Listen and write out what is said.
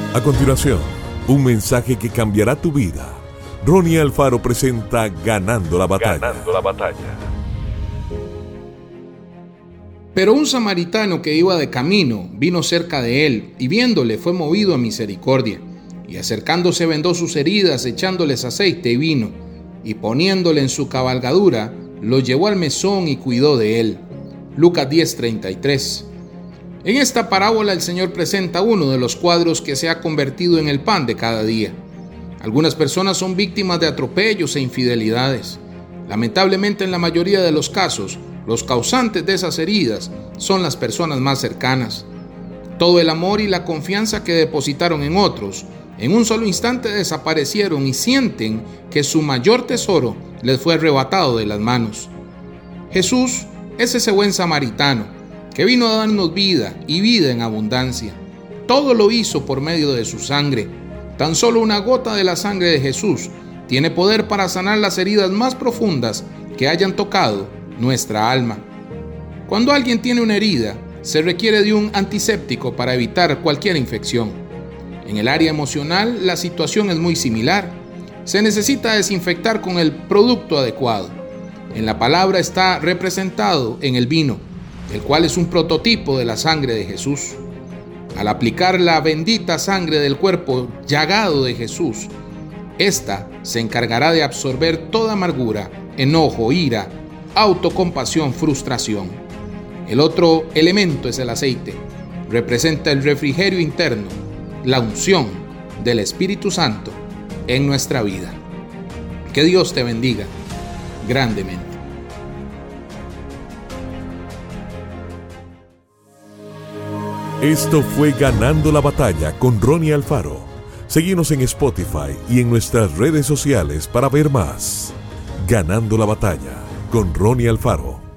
A continuación, un mensaje que cambiará tu vida. Ronnie Alfaro presenta Ganando la Batalla. Pero un samaritano que iba de camino vino cerca de él, y viéndole fue movido a misericordia. Y acercándose vendó sus heridas, echándoles aceite y vino, y poniéndole en su cabalgadura, lo llevó al mesón y cuidó de él. Lucas 10:33. En esta parábola el Señor presenta uno de los cuadros que se ha convertido en el pan de cada día. Algunas personas son víctimas de atropellos e infidelidades. Lamentablemente, en la mayoría de los casos, los causantes de esas heridas son las personas más cercanas. Todo el amor y la confianza que depositaron en otros, en un solo instante desaparecieron y sienten que su mayor tesoro les fue arrebatado de las manos. Jesús es ese buen samaritano que vino a darnos vida y vida en abundancia. Todo lo hizo por medio de su sangre. Tan solo una gota de la sangre de Jesús tiene poder para sanar las heridas más profundas que hayan tocado nuestra alma. Cuando alguien tiene una herida, se requiere de un antiséptico para evitar cualquier infección. En el área emocional, la situación es muy similar. Se necesita desinfectar con el producto adecuado. En la palabra está representado en el vino, el cual es un prototipo de la sangre de Jesús. Al aplicar la bendita sangre del cuerpo llagado de Jesús, esta se encargará de absorber toda amargura, enojo, ira, autocompasión, frustración. El otro elemento es el aceite. Representa el refrigerio interno, la unción del Espíritu Santo en nuestra vida. Que Dios te bendiga grandemente. Esto fue Ganando la Batalla con Ronnie Alfaro. Síguenos en Spotify y en nuestras redes sociales para ver más. Ganando la Batalla con Ronnie Alfaro.